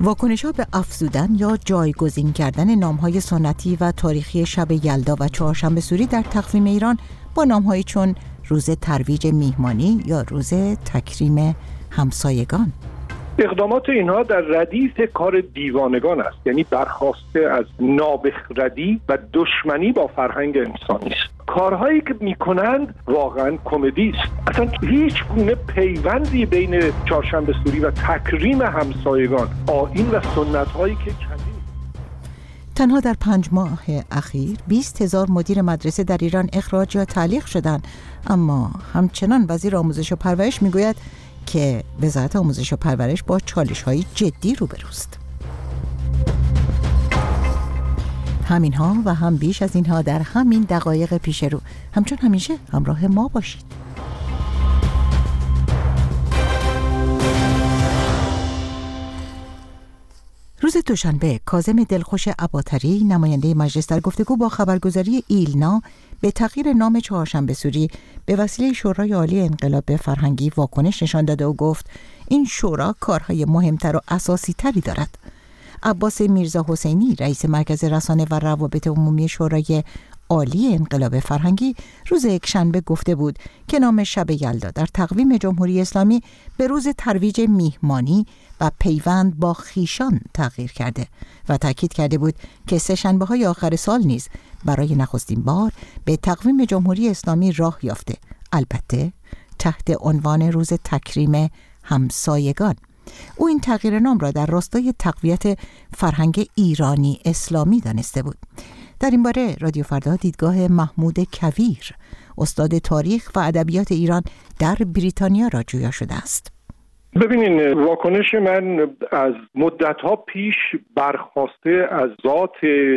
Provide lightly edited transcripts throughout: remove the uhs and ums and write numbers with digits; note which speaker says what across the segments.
Speaker 1: واکنش‌ها به افزودن یا جایگزین کردن نام‌های سنتی و تاریخی شب یلدا و چهارشنبه سوری در تقویم ایران با نام‌هایی چون روز ترویج میهمانی یا روز تکریم همسایگان.
Speaker 2: اقدامات اینها در ردیف کار دیوانگان است، یعنی برخواسته از نابخردی و دشمنی با فرهنگ انسانی است. کارهایی که میکنند واقعا کمدی است. اصلا هیچ گونه پیوندی بین چهارشنبه سوری و تکریم همسایگان، آیین و سنت‌هایی که
Speaker 1: تنها در 5 ماه اخیر 20,000 مدیر مدرسه در ایران اخراج یا تعلیق شدند، اما همچنان وزیر آموزش و پرورش میگوید که وزارت آموزش و پرورش با چالش‌های جدی روبروست. همینها و هم بیش از اینها در همین دقایق پیش رو. همچون همیشه همراه ما باشید. روز دوشنبه کاظم دلخوش عباطری نماینده مجلس در گفتگو با خبرگزاری ایلنا به تغییر نام چهارشنبه سوری به وسیله شورای عالی انقلاب فرهنگی واکنش نشان داده و گفت این شورا کارهای مهمتر و اساسی تری دارد. عباس میرزا حسینی رئیس مرکز رسانه و روابط عمومی شورای عالی انقلاب فرهنگی روز یکشنبه گفته بود که نام شب یلدا در تقویم جمهوری اسلامی به روز ترویج میهمانی و پیوند با خویشان تغییر کرده و تاکید کرده بود که سه‌شنبه‌های آخر سال نیز برای نخستین بار به تقویم جمهوری اسلامی راه یافته، البته تحت عنوان روز تکریم همسایگان. او این تغییر نام را در راستای تقویت فرهنگ ایرانی اسلامی دانسته بود. در این باره رادیو فردا دیدگاه محمود کویر، استاد تاریخ و ادبیات ایران در بریتانیا را جویا شده است.
Speaker 2: ببینین، واکنش من از مدت‌ها پیش برخواسته از ذات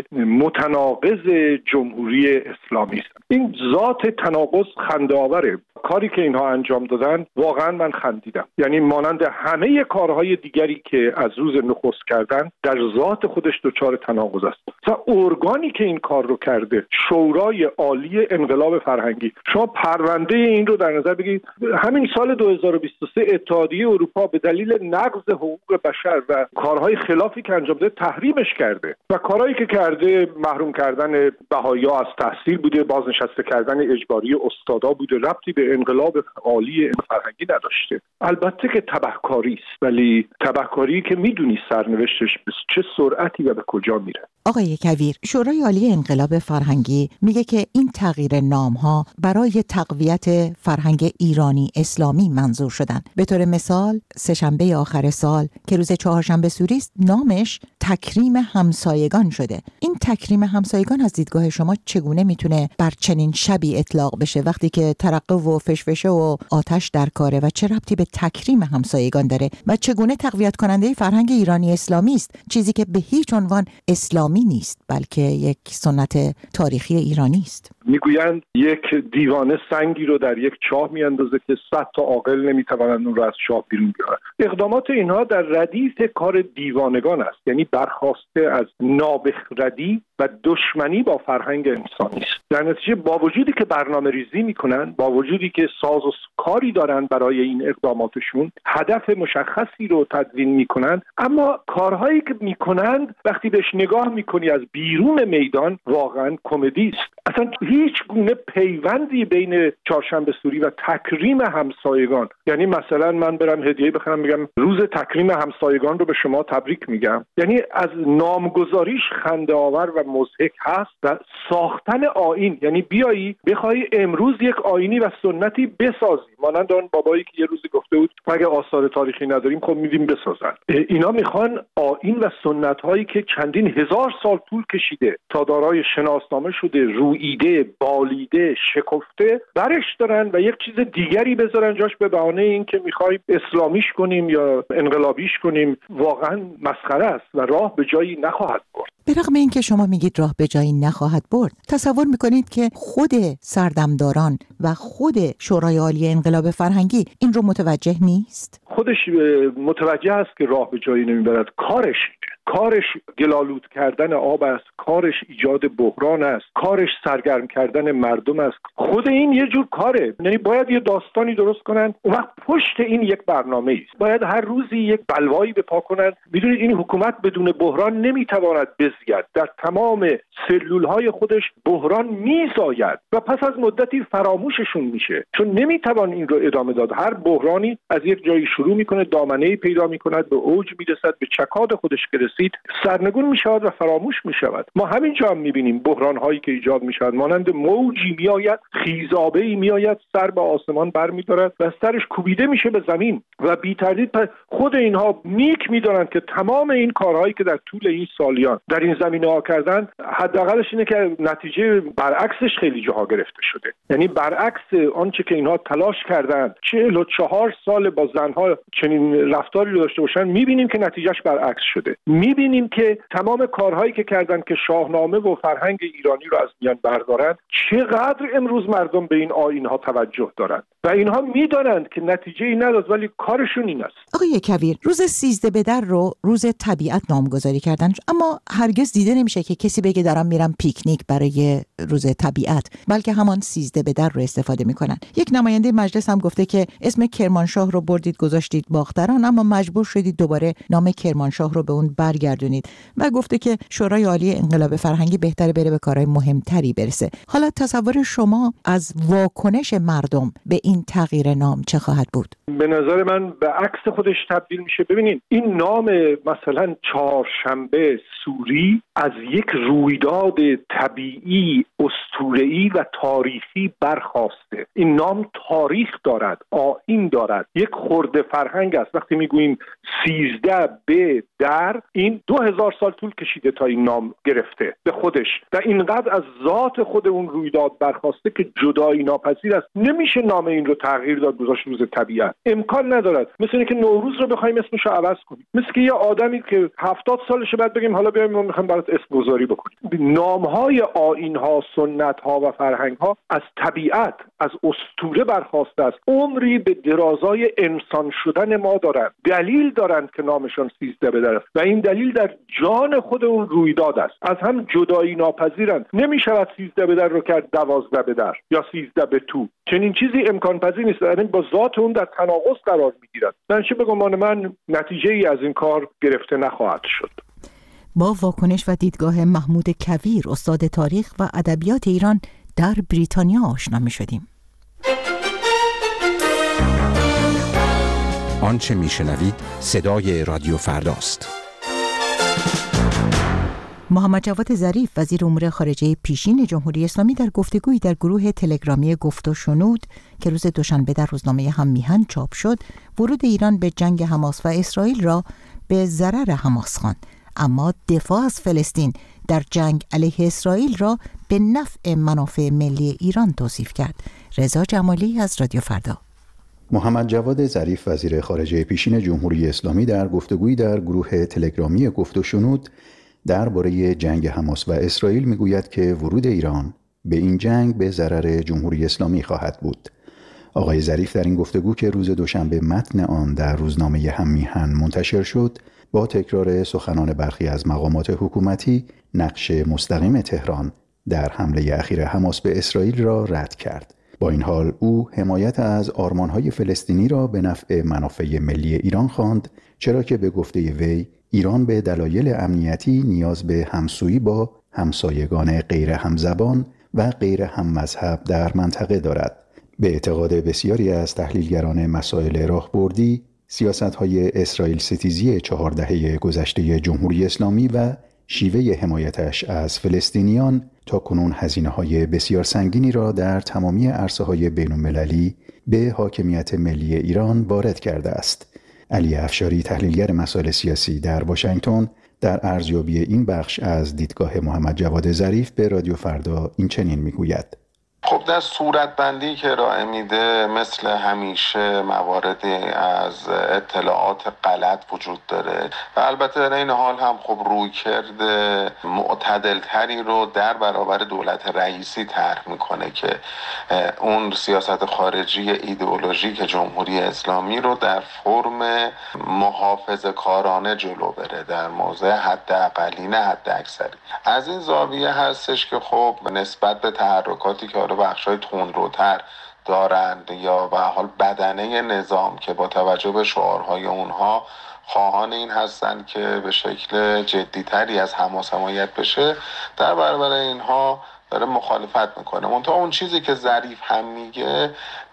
Speaker 2: متناقض جمهوری اسلامی است. این ذات تناقض خنده‌آوره. کاری که اینها انجام دادن واقعا من خندیدم. یعنی مانند همه کارهای دیگری که از روز نخست کردن در ذات خودش دچار تناقض است. مثلا ارگانی که این کار رو کرده، شورای عالی انقلاب فرهنگی، شما پرونده این رو در نظر بگیرید. همین سال 2023 اتحادیه اروپا به دلیل نقض حقوق بشر و کارهای خلافی که انجام داده تحریمش کرده و کارهایی که کرده محروم کردن بهائی‌ها از تحصیل بوده، بازنشسته کردن اجباری استادا بوده، ربطی به انقلاب عالی فرهنگی نداشته. البته که تبهکاری است، ولی تبهکاری که میدونی سرنوشتش به چه سرعتی و به کجا میره.
Speaker 1: آقای کویر، شورای عالی انقلاب فرهنگی میگه که این تغییر نام‌ها برای تقویت فرهنگ ایرانی اسلامی منظور شدن. به طور مثال سه‌شنبه آخر سال که روز چهارشنبه سوری است، نامش تکریم همسایگان شده. این تکریم همسایگان از دیدگاه شما چگونه میتونه بر چنین شبی اطلاق بشه وقتی که ترقه و فشفشه و آتش در کاره و چه ربطی به تکریم همسایگان داره و چگونه تقویت کننده فرهنگ ایرانی اسلامی است، چیزی که به هیچ عنوان اسلامی نیست بلکه یک سنت تاریخی ایرانی است؟
Speaker 2: میگویند یک دیوانه سنگی رو در یک چاه میاندازه که 100 تا عاقل نمیتوانند اون رو از چاه بیرون بیارن. اقدامات اینها در ردیف کار دیوانگان است، یعنی برخواسته از نابخردی و دشمنی با فرهنگ انسانی است. در نتیجه با وجودی که برنامه ریزی میکنن، با وجودی که ساز و کاری دارن برای این اقداماتشون، هدف مشخصی رو تدوین میکنن، اما کارهایی که میکنند وقتی بهش نگاه میکنی از بیرون میدان واقعا کمدی است. اصلا هیچ گونه پیوندی بین چهارشنبه سوری و تکریم همسایگان، یعنی مثلا من برم هدیه بخرم بگم روز تکریم همسایگان رو به شما تبریک میگم، یعنی از نامگذاریش خنده آور و مضحک هست. و ساختن آیین، یعنی بیایی بخوای امروز یک آیینی و سنتی بسازی، مانند آن بابایی که یه روزی گفته بود اگه آثار تاریخی نداریم خب میدیم بسازن. اینا میخوان آیین و سنت هایی که چندین هزار سال طول کشیده تا دارای شناسنامه شده، روییده، بالیده، شکفته برش دارن و یک چیز دیگری بذارن جاش به بهانه این که میخوایم اسلامیش کنیم یا انقلابیش کنیم. واقعا مسخره است و راه به جایی نخواهد برد.
Speaker 1: به رغم اینکه شما میگید راه به جایی نخواهد برد، تصور میکنید که خود سردمداران و خود شورای عالی انقلاب فرهنگی این رو متوجه نیست؟
Speaker 2: خودش متوجه است که راه به جایی نمیبرد. کارش گلالود کردن آب است، کارش ایجاد بحران است، کارش سرگرم کردن مردم است. خود این یه جور کاره، یعنی باید یه داستانی درست کنن، اون وقت پشت این یک برنامه است. باید هر روزی یک بلوایی به پا کنن. میدونید این حکومت بدون بحران نمیتواند بزید. در تمام سلولهای خودش بحران میزاید و پس از مدتی فراموششون میشه، چون نمیتوان این رو ادامه داد. هر بحرانی از یک جایی شروع میکنه، دامنه‌ای پیدا میکند، به اوج میرسد، به چکاد خودش رسید، سرنگون میشود و فراموش میشود. ما همینجا هم میبینیم بحران هایی که ایجاد میشود، مانند موجی میآید، خیزابه‌ای میآید، سر به آسمان برمی‌دارد و سرش کوبیده میشه به زمین و بی تردید خود اینها نیک میدانند که تمام این کارهایی که در طول این سالیان در این زمینه‌ها کردن، حداقلش اینه که نتیجه برعکسش خیلی جاها گرفته شده. یعنی برعکس آنچه که اینها تلاش کردند 44 سال با زنها چنین رفتاری داشته باشن، میبینیم که نتیجهش برعکس شده. میبینیم که تمام کارهایی که کردن که شاهنامه و فرهنگ ایرانی رو از میان بردارن، چقدر امروز مردم به این آیین‌ها توجه دارند و اینها میدانند که نتیجه ای نداد، ولی کارشون این است.
Speaker 1: آقای کویر، روز 13 بدر رو روز طبیعت نامگذاری کردن، اما هرگز دیده نمیشه که کسی بگه دارم میرم پیکنیک برای روز طبیعت، بلکه همان 13 بدر رو استفاده میکنن. یک نماینده مجلس هم گفته که اسم کرمانشاه رو بردید گذاشتید باختران، اما مجبور شدید دوباره نام کرمانشاه رو به اون برگردونید و گفته که شورای عالی انقلاب فرهنگی بهتره بره به کارهای مهمتری برسه. حالا تصور شما از واکنش مردم به این تغییر نام چه خواهد بود؟
Speaker 2: به نظر من به عکس خودش تبدیل میشه. ببینید این نام مثلا چهارشنبه سوری از یک رویداد طبیعی اسطوره‌ای و تاریخی برخاسته. این نام تاریخ دارد، آیین دارد، یک خرده فرهنگ است. وقتی میگوییم 13 بدر، این 2000 سال طول کشیده تا این نام گرفته به خودش و اینقدر از ذات خود اون رویداد برخاسته که جدایی ناپذیر است. نمیشه نام این رو تغییر داد گذاشت روز طبیعت، امکان ندارد. مثل اینکه نوروز رو بخوایم اسمش رو عوض کنیم، مثل که یه آدمی که 70 سالشه بعد بگیم حالا بیایم ما میخوایم برات اسم گذاری بکنیم. نامهای آیین‌ها، سنت‌ها و فرهنگ‌ها از طبیعت، از اسطوره برخاسته است. عمری به درازای انسان شدن ما دارند، دلیل دارند که نامشان 13 بدر است و این دلیل در جان خود اون رویداد است. از هم جدایی ناپذیرند. نمیشود 13 بدر رو کرد 12 بدر یا 13 به تو. چنین چیزی امکان پذیر نیست. یعنی با ذات اون در تناقض قرار میگیرد. بنابراین به گمان من نتیجه ای از این کار گرفته نخواهد شد.
Speaker 1: با واکنش و دیدگاه محمود کویر، استاد تاریخ و ادبیات ایران در بریتانیا آشنا می‌شدیم.
Speaker 3: آنچه میشنوید صدای رادیو فرداست.
Speaker 1: محمد جواد ظریف، وزیر امور خارجه پیشین جمهوری اسلامی، در گفتگویی در گروه تلگرامی گفت و شنود که روز دوشنبه در روزنامه هم میهن چاپ شد، ورود ایران به جنگ حماس و اسرائیل را به ضرر حماس خواند، اما دفاع از فلسطین در جنگ علیه اسرائیل را به نفع منافع ملی ایران توصیف کرد. رضا جمالی از رادیو فردا.
Speaker 4: محمد جواد ظریف، وزیر خارجه پیشین جمهوری اسلامی، در گفتگویی در گروه تلگرامی گفت و شنود درباره جنگ حماس و اسرائیل میگوید که ورود ایران به این جنگ به ضرر جمهوری اسلامی خواهد بود. آقای ظریف در این گفتگو که روز دوشنبه متن آن در روزنامه هم میهن منتشر شد، با تکرار سخنان برخی از مقامات حکومتی نقش مستقیم تهران در حمله اخیر حماس به اسرائیل را رد کرد. با این حال او حمایت از آرمان‌های فلسطینی را به نفع منافع ملی ایران خواند، چرا که به گفته وی ایران به دلایل امنیتی نیاز به همسویی با همسایگان غیر همزبان و غیر هممذهب در منطقه دارد. به اعتقاد بسیاری از تحلیلگران مسائل راهبردی، سیاست‌های اسرائیل ستیزی 4 دهه گذشته جمهوری اسلامی و شیوه حمایتش از فلسطینیان تاکنون هزینه‌های بسیار سنگینی را در تمامی عرصه‌های بین‌المللی به حاکمیت ملی ایران وارد کرده است. علی افشاری، تحلیلگر مسائل سیاسی در واشنگتن، در ارزیابی این بخش از دیدگاه محمد جواد ظریف به رادیو فردا این چنین میگوید:
Speaker 5: خب در صورتبندی که ارائه میده مثل همیشه مواردی از اطلاعات غلط وجود داره و البته در این حال هم خب رویکرد معتدلتری رو در برابر دولت رئیسی طرح میکنه که اون سیاست خارجی ایدئولوژیک جمهوری اسلامی رو در فرم محافظه‌کارانه جلو بره در موضع حداقلی نه حداکثری. از این زاویه هستش که خب نسبت به تحرکاتی که بخشای تندروتر دارند یا به حال بدنه نظام که با توجه به شعارهای اونها خواهان این هستند که به شکل جدیتری از حماس حمایت بشه، در برابر اینها داره مخالفت میکنه. منتها اون چیزی که ظریف هم میگه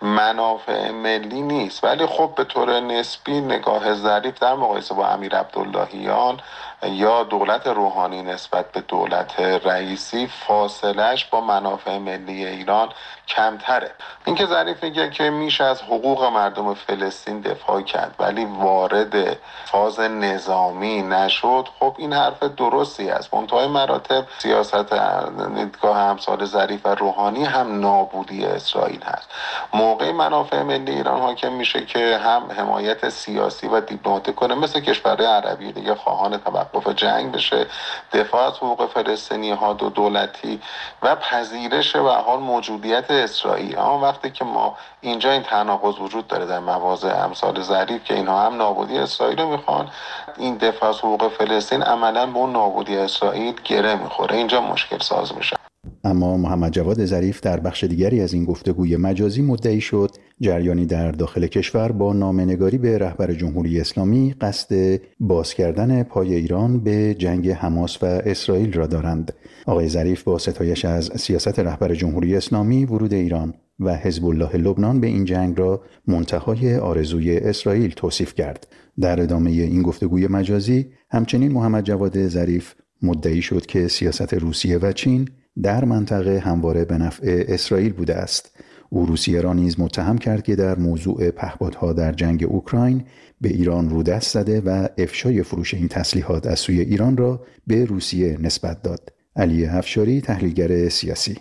Speaker 5: منافع ملی نیست، ولی خب به طور نسبی نگاه ظریف در مقایسه با امیر عبداللهیان یا دولت روحانی نسبت به دولت رئیسی فاصلهش با منافع ملی ایران کمتره. این که ظریف میگه که میشه از حقوق مردم فلسطین دفاع کرد ولی وارد فاز نظامی نشد، خب این حرف درستی است. منتهای مراتب سیاست دیدگاه امثال ظریف و روحانی هم نابودی اسرائیل هست. موقع منافع ملی ایران حاکم میشه که هم حمایت سیاسی و دیپلماتیک کنه، مثل کشورهای عربی دیگه خواهان توقف جنگ بشه، دفاع از حقوق فلسطینی ها دو دولتی و پذیرش و حال موجودیت اسرائیل. اما وقتی که ما اینجا این تناقض وجود داره در مواضع امثال ظریف که اینها هم نابودی اسرائیل رو میخوان، این دفاع از حقوق فلسطین عملاً به اون نابودی اسرائیل گره میخوره، اینجا مشکل ساز میشه.
Speaker 4: اما محمد جواد ظریف در بخش دیگری از این گفتگوی مجازی مدعی شد جریانی در داخل کشور با نامه‌نگاری به رهبر جمهوری اسلامی قصد باز کردن پای ایران به جنگ حماس و اسرائیل را دارند. آقای ظریف با ستایش از سیاست رهبر جمهوری اسلامی ورود ایران و حزب الله لبنان به این جنگ را منتهای آرزوی اسرائیل توصیف کرد. در ادامه این گفتگوی مجازی همچنین محمد جواد ظریف مدعی شد که سیاست روسیه و چین در منطقه همواره به نفع اسرائیل بوده است. او روسیه را نیز متهم کرد که در موضوع پهپادها در جنگ اوکراین به ایران رو دست زده و افشای فروش این تسلیحات از سوی ایران را به روسیه نسبت داد. علی افشاری، تحلیلگر سیاسی: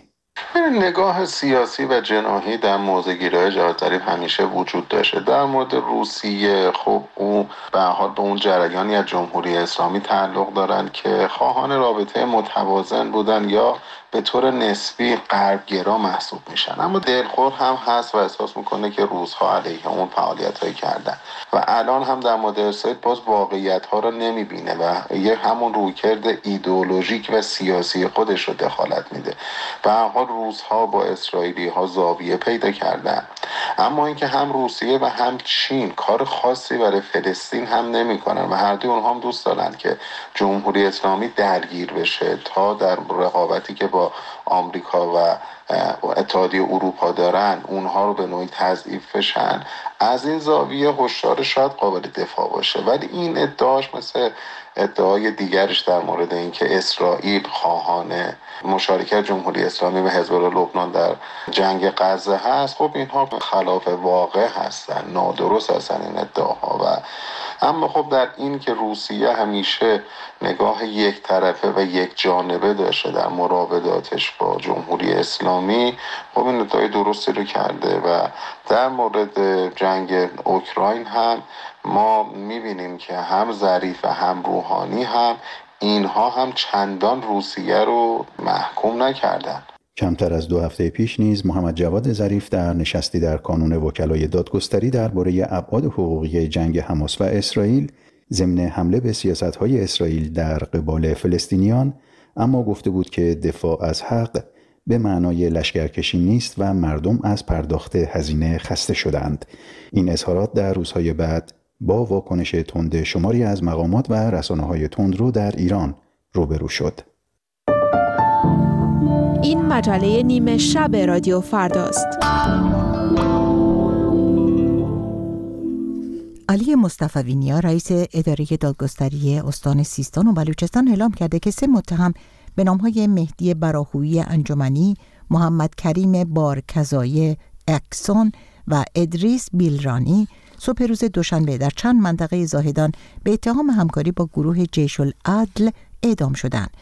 Speaker 5: نگاه سیاسی و جناحی در موضع‌گیری‌های جواد ظریف همیشه وجود داشته. در مورد روسیه خب او به حال به اون جریانی از جمهوری اسلامی تعلق دارند که خواهان رابطه متوازن بودن یا به طور نسبی غربگرا محسوب میشن، اما دلخور هم هست و احساس میکنه که روزها علیه اون فعالیت‌هایی کردن و الان هم در مورد اسرائیل باز واقعیت‌ها رو نمیبینه و یه همون رویکرد ایدئولوژیک و سیاسی خودش رو دخالت میده. به هر حال روزها با اسرائیلی‌ها زاویه پیدا کردن، اما اینکه هم روسیه و هم چین کار خاصی برای فلسطین هم نمی‌کنن و هر دو اونها هم دوست دارن که جمهوری اسلامی درگیر بشه تا در رقابتی که با آمریکا و اتحادیه اروپا دارن اونها رو به نوعی تضعیف بشن. از این زاویه هشدار شاید قابل دفاع باشه، ولی این ادعاش مثل ادعای دیگرش در مورد اینکه اسرائیل خواهان مشارکت جمهوری اسلامی و حزب الله لبنان در جنگ غزه هست، خب اینها خلاف واقع هستن، نادرست هستن این ادعاها. و اما خب در این که روسیه همیشه نگاه یک طرفه و یک جانبه داشته در مراوداتش با جمهوری اسلامی، خب این ادعای درستی رو کرده و در مورد جنگ اوکراین هم ما میبینیم که هم ظریف و هم روحانی هم اینها هم چندان روسیه رو محکوم نکردن.
Speaker 4: کمتر از 2 هفته پیش نیز محمد جواد ظریف در نشستی در کانون وکلای دادگستری درباره ابعاد حقوقی جنگ حماس و اسرائیل ضمن حمله به سیاست‌های اسرائیل در قبال فلسطینیان اما گفته بود که دفاع از حق به معنای لشکرکشی نیست و مردم از پرداخت هزینه خسته شدند. این اظهارات در روزهای بعد با واکنش تند شماری از مقامات و رسانه‌های تندرو در ایران روبرو شد.
Speaker 6: این مجله نیمه شب رادیو فرداست.
Speaker 1: علی مصطفی نیا رئیس اداره دادگستری استان سیستان و بلوچستان اعلام کرده که 3 متهم به نام‌های مهدی براهویی انجمنی، محمد کریم بارکزایی اکسون و ادریس بیلرانی صبح روز دوشنبه در چند منطقه زاهدان به اتهام همکاری با گروه جیش العدل اعدام شدند.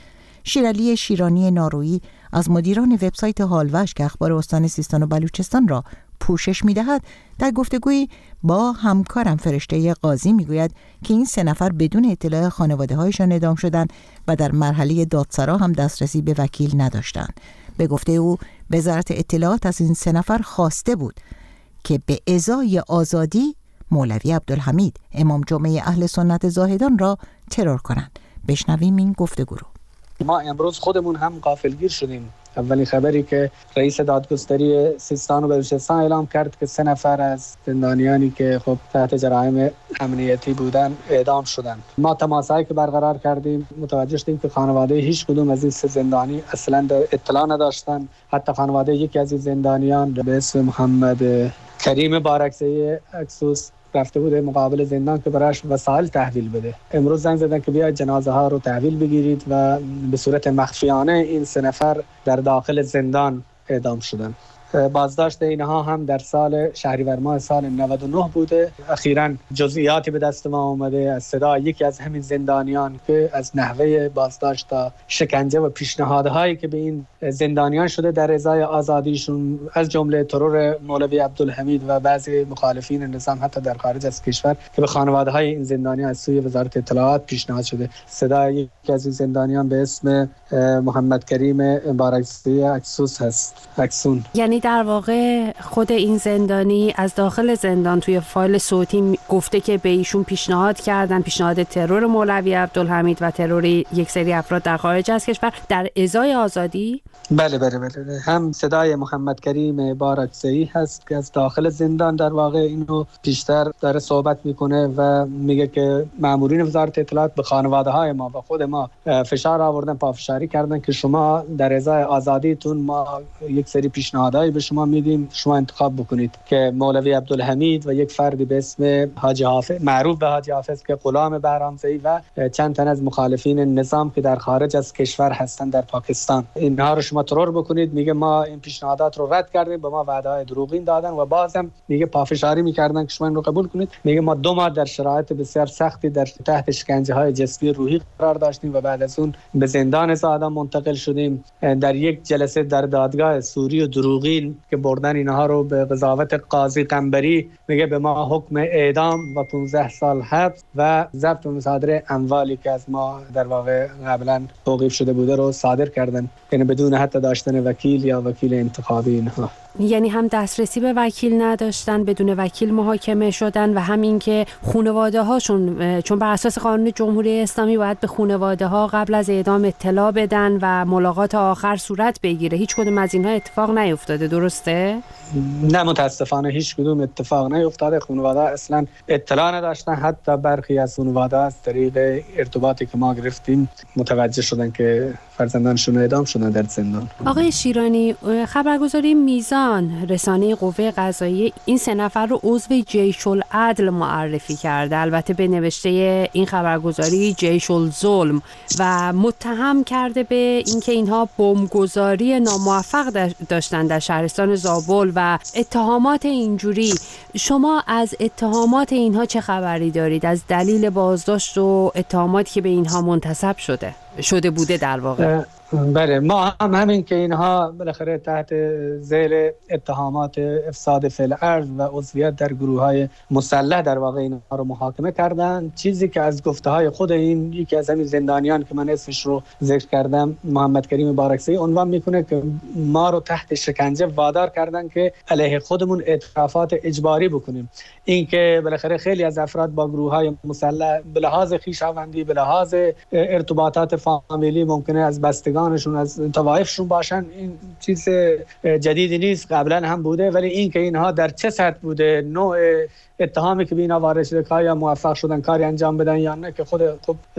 Speaker 1: شیرعلی شیرانی نارویی از مدیران وبسایت حالوش که اخبار استان سیستان و بلوچستان را پوشش می‌دهد، در گفتگویی با همکارم فرشته قاضی میگوید که این 3 نفر بدون اطلاع خانواده‌هایشان اعدام شدند و در مرحله دادسرا هم دسترسی به وکیل نداشتند. به گفته او وزارت اطلاعات از این 3 نفر خواسته بود که به ازای آزادی مولوی عبدالحمید امام جمعه اهل سنت زاهدان را ترور کنند. بشنویم این گفتگو رو.
Speaker 7: ما امروز خودمون هم غافلگیر شدیم. اولین خبری که رئیس دادگستری سیستان و بلوچستان اعلام کرد که 3 نفر از زندانیانی که خب تحت جرایم امنیتی بودن اعدام شدند. ما تماسایی که برقرار کردیم متوجه شدیم که خانواده هیچ کدوم از این 3 زندانی اصلا اطلاع نداشتند. حتی خانواده یکی از این زندانیان به اسم محمد کریم بارکزئی اکسوس رفته بوده مقابل زندان که براش وسایل تحویل بده. امروز زنگ زدن که بیاید جنازه ها رو تحویل بگیرید و به صورت مخفیانه این 3 نفر در داخل زندان اعدام شدن. بازداشت اینها هم در سال شهریور ماه سال 99 بوده. اخیراً جزئیاتی به دست ما اومده از صدای یکی از همین زندانیان که از نحوه بازداشت تا شکنجه و پیشنهادهایی که به این زندانیان شده در ازای آزادیشون، از جمله ترور مولوی عبدالحمید و بعضی مخالفین نظام حتی در خارج از کشور که به خانواده‌های این زندانیان از سوی وزارت اطلاعات پیشنهاد شده. صدای یکی از این زندانیان به اسم محمد کریم بارکزئی اکسوس هست. اکسون.
Speaker 8: یعنی در واقع خود این زندانی از داخل زندان توی فایل صوتی گفته که به ایشون پیشنهاد کردن، پیشنهاد ترور مولوی عبدالحمید و ترور یک سری افراد در خارج از کشور در ازای آزادی؟
Speaker 7: بله. هم صدای محمد کریم بارکزئی هست که از داخل زندان در واقع اینو بیشتر داره صحبت میکنه و میگه که مامورین وزارت اطلاعات به خانواده های ما و خود ما فشار آوردن، پافشاری کردن که شما در ازای آزادیتون ما یک سری پیشنهادهای به شما میدیم، شما انتخاب بکنید که مولوی عبدالحمید و یک فردی به اسم حاجی حافظ معروف به حاجی حافظ که غلام بهرامزئی و چند تن از مخالفین نظام که در خارج از کشور هستند در پاکستان، اینها رو شما ترور بکنید. میگه ما این پیشنهادات رو رد کردیم، به ما وعده‌های دروغین دادن و بازم میگه پافشاری میکردن که شما این رو قبول کنید. میگه ما 2 ماه در شرایط بسیار سختی در تحت شکنجه‌های جسمی روحی قرار داشتیم و بعد از اون به زندان زاهدان منتقل شدیم. در یک جلسه در دادگاه سوری و دروغین که بردن اینها رو به قضاوت قاضی قنبری، میگه به ما حکم اعدام و 15 سال حبس و ضبط و مصادره اموالی که از ما در واقع قبلا توقیف شده بوده رو صادر کردن، یعنی بدون حتی داشتن وکیل یا وکیل انتخابی اینها.
Speaker 8: یعنی هم دسترسی به وکیل نداشتن، بدون وکیل محاکمه شدن و همین که خانواده هاشون چون بر اساس قانون جمهوری اسلامی باید به خانواده ها قبل از اعدام اطلاع بدن و ملاقات آخر صورت بگیره، هیچ کدوم از اینها اتفاق نیفتاده، درسته؟
Speaker 7: نه متاسفانه هیچ کدوم اتفاق نیفتاده. خانواده اصلا اطلاع نداشتن. حتی برخی از خانواده از طریق ارتباطی که ما گرفتیم متوجه شدن که فرزندانشون اعدام شدن در زندان.
Speaker 8: آقای شیرانی، خبرگزاری میزان رسانه قوه قضاییه این 3 نفر رو عضو جیش العدل معرفی کرده، البته به نوشته این خبرگزاری جیش الظلم، و متهم کرده به اینکه اینها بمبگذاری ناموفق داشتن در شهرستان زابل و اتهامات اینجوری. شما از اتهامات اینها چه خبری دارید؟ از دلیل بازداشت و اتهاماتی که به اینها منتسب شده بوده در واقع؟
Speaker 7: بله، ما هم همین که اینها بالاخره تحت ذیل اتهامات افساد فی الارض و عضویت در گروه‌های مسلح در واقع اینها رو محاکمه کردن. چیزی که از گفته‌های خود این یکی از همین زندانیان که من اسمش رو ذکر کردم، محمد کریم بارکزئی، عنوان میکنه که ما رو تحت شکنجه وادار کردن که علیه خودمون اعترافات اجباری بکنیم. این که بالاخره خیلی از افراد با گروه‌های مسلح به لحاظ خویشاوندی، به لحاظ ارتباطات فامیلی ممکنه از بستگانشون از طوایفشون باشن، این چیز جدیدی نیست، قبلا هم بوده. ولی این که اینها در چه سطح بوده، نوع اتهامی که به اینا وارد شده، که یا موفق شدن کاری انجام بدن یا نه، که خود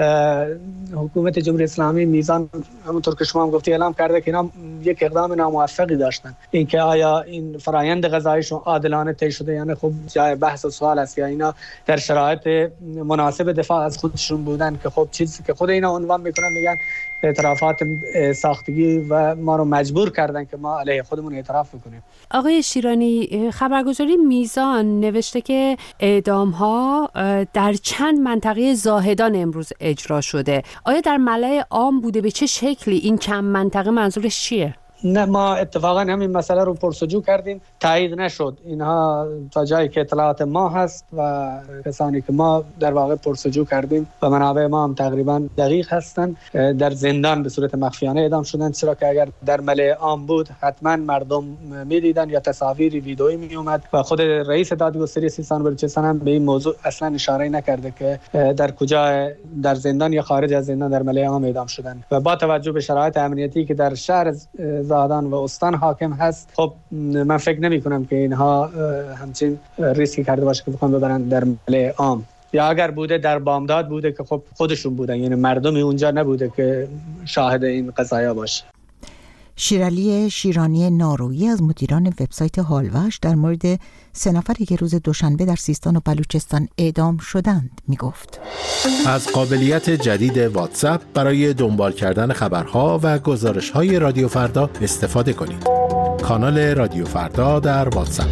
Speaker 7: حکومت جمهوری اسلامی میزان همونطور که شما هم گفتی اعلام کرده که اینا یک اقدام ناموفقی داشتن. این که آیا این فرآیند قضاییشون عادلانه طی شده یا نه، خب جای بحث و سوال است. یا اینا در شرایط مناسب دفاع از خودشون بودن، که خب چیزی که خود اینا عنوان میکنن میگن اعترافات ساختگی و ما رو مجبور کردن که ما علیه خودمون اعتراف بکنیم.
Speaker 8: آقای شیرانی، خبرگزاری میزان نوشته که اعدام‌ها در چند منطقه زاهدان امروز اجرا شده. آیا در ملأ عام بوده؟ به چه شکلی؟ این چند منطقه منظورش چیه؟
Speaker 7: نه، ما اتفاقا همین مسئله رو پرسجو کردیم، تایید نشد. اینها تا جایی که اطلاعات ما هست و کسانی که ما در واقع پرسجو کردیم و منابع ما هم تقریبا دقیق هستند، در زندان به صورت مخفیانه اعدام شدند. چرا که اگر در ملأ عام بود حتما مردم میدیدن یا تصاویری ویدئویی می اومد و خود رئیس دادگستری سیستان و بلوچستان هم به این موضوع اصلا اشاره نکرده که در کجا، در زندان یا خارج از زندان، در ملأ عام اعدام شدند. و با توجه به شرایط امنیتی که در شهر زاهدان و استان حاکم هست، خب من فکر نمی کنم که اینها همچین ریسکی کرده باشه که بخوان ببرن در ملأ عام، یا اگر بوده در بامداد بوده که خب خودشون بودن، یعنی مردمی اونجا نبوده که شاهد این قضایا باشه.
Speaker 1: شیرعلی شیرانی نارویی از مدیران وبسایت حالوش در مورد 3 نفری که روز دوشنبه در سیستان و بلوچستان اعدام شدند میگفت:
Speaker 9: از قابلیت جدید واتساپ برای دنبال کردن خبرها و گزارش‌های رادیو فردا استفاده کنید. کانال رادیو فردا در واتساپ.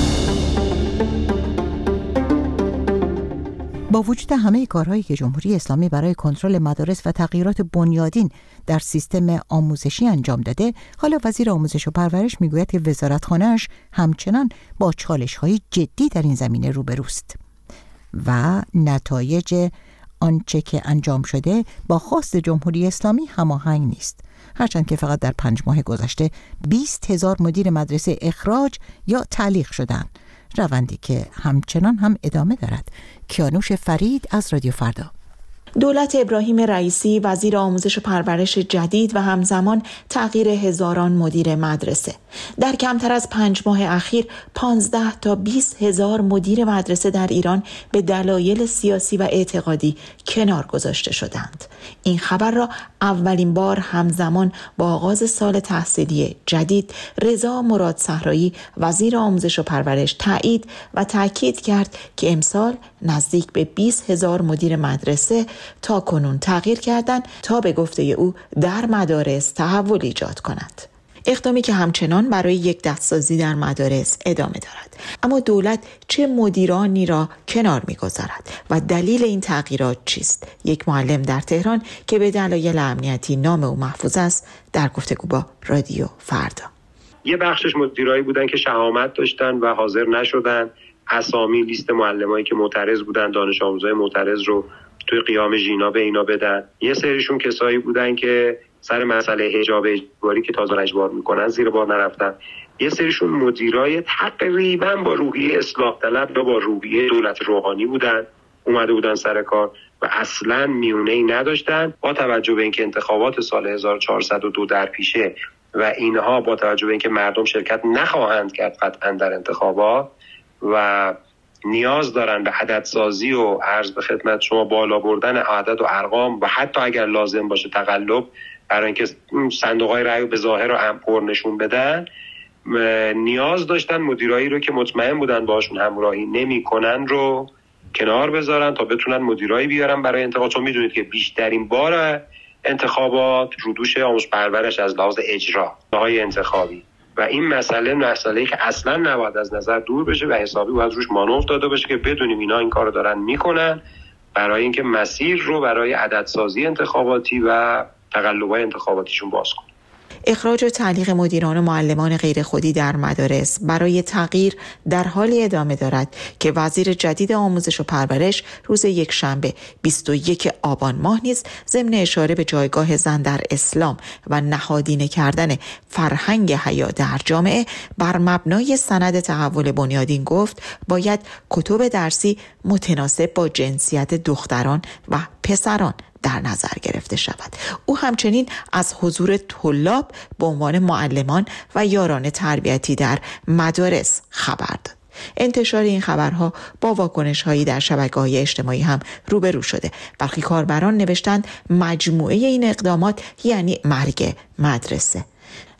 Speaker 1: با وجود همه کارهایی که جمهوری اسلامی برای کنترل مدارس و تغییرات بنیادین در سیستم آموزشی انجام داده، حالا وزیر آموزش و پرورش میگوید که وزارتخانه‌اش همچنان با چالش‌های جدی در این زمینه روبروست و نتایج آنچه که انجام شده با خواست جمهوری اسلامی هماهنگ نیست، هرچند که فقط در 5 ماه گذشته 20,000 مدیر مدرسه اخراج یا تعلیق شدند، روندی که همچنان هم ادامه دارد. کیانوش فرید از رادیو فردا.
Speaker 10: دولت ابراهیم رئیسی وزیر آموزش و پرورش جدید و همزمان تغییر هزاران مدیر مدرسه. در کمتر از 5 ماه اخیر 15 تا 20,000 مدیر مدرسه در ایران به دلایل سیاسی و اعتقادی کنار گذاشته شدند. این خبر را اولین بار همزمان با آغاز سال تحصیلی جدید رضا مراد صحرایی وزیر آموزش و پرورش تایید و تاکید کرد که امسال نزدیک به 20,000 مدیر مدرسه تا کنون تغییر کردند تا به گفته او در مدارس تحول ایجاد کند. اقدامی که همچنان برای یک دستسازی در مدارس ادامه دارد. اما دولت چه مدیرانی را کنار می‌گذارد و دلیل این تغییرات چیست؟ یک معلم در تهران که به دلایل امنیتی نام او محفوظ است در گفتگو با رادیو فردا.
Speaker 11: یه بخشش مدیرایی بودن که شهامت داشتن و حاضر نشدن اسامی لیست معلمایی که معترض بودن، دانش آموزای معترض رو توی قیام ژینا به اینا بدن. یه سریشون کسایی بودن که سر مسئله حجاب اجباری که تازه اجبار میکنن زیر بار نرفتن. یه سریشون مدیرای تقریبا با روحیه اصلاح طلب یا با روحیه دولت روحانی بودن، اومده بودن سر کار و اصلاً میونه‌ای نداشتن. با توجه به اینکه انتخابات سال 1402 در پیشه و اینها با توجه به اینکه مردم شرکت نخواهند کرد قطعاً در انتخابات و نیاز دارن به عددسازی و عرض به خدمت شما بالا بردن عدد و ارقام و حتی اگر لازم باشه تقلب برای اینکه صندوق‌های رأی رو به ظاهر و پر نشون بدن، نیاز داشتن مدیرایی رو که مطمئن بودن باشون همراهی نمی‌کنن رو کنار بذارن تا بتونن مدیرایی بیارن برای انتخابات. چون میدونید که بیشترین بار انتخابات رودوش آموزش پرورش از لحاظ اجراهای انتخابی و این مسئله‌ای که اصلا نباید از نظر دور بشه و حسابی باید روش مانور داده بشه که بدونیم اینا این کارو دارن میکنن برای اینکه مسیر رو برای عددسازی انتخاباتی و تقلب‌های انتخاباتیشون باز کنن.
Speaker 10: اخراج و تعلیق مدیران و معلمان غیر خودی در مدارس برای تغییر در حالی ادامه دارد که وزیر جدید آموزش و پرورش روز یکشنبه 21 آبان ماه نیز ضمن اشاره به جایگاه زن در اسلام و نهادینه کردن فرهنگ حیا در جامعه بر مبنای سند تحول بنیادین گفت باید کتب درسی متناسب با جنسیت دختران و پسران در نظر گرفته شود. او همچنین از حضور طلاب به عنوان معلمان و یاران تربیتی در مدارس خبر داد. انتشار این خبرها با واکنش‌هایی در شبکه‌های اجتماعی هم روبرو شده. برخی کاربران نوشتند مجموعه این اقدامات یعنی مرگ مدرسه.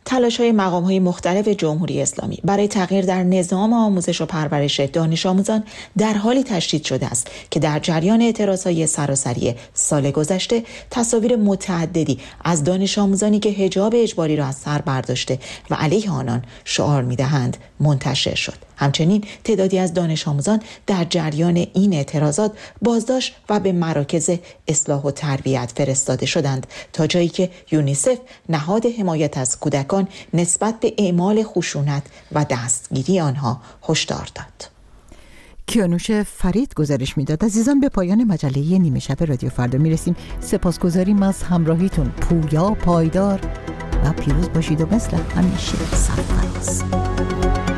Speaker 10: تلاش‌های مقام‌های مختلف جمهوری اسلامی برای تغییر در نظام آموزش و پرورش دانش آموزان در حالی تشدید شده است که در جریان اعتراضهای سراسری سال گذشته تصاویر متعددی از دانش آموزانی که حجاب اجباری را از سر برداشته و علیه آنان شعار می‌دهند منتشر شد. همچنین تعدادی از دانش آموزان در جریان این اعتراضات بازداشت و به مراکز اصلاح و تربیت فرستاده شدند، تا جایی که یونیسف نهاد حمایت از کودکان نسبت به اعمال خشونت و دستگیری آنها هشدار داد.
Speaker 1: کیانوش فرید گزارش میداد. عزیزان، به پایان مجله نیمه شب رادیو فردا میرسیم. سپاسگزاریم از همراهیتون. پویا، پایدار و پیروز باشید و مثل همیشه سرفراز.